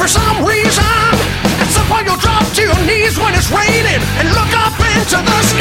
for some reason. At some point you'll drop to your knees when it's raining and look up into the sky.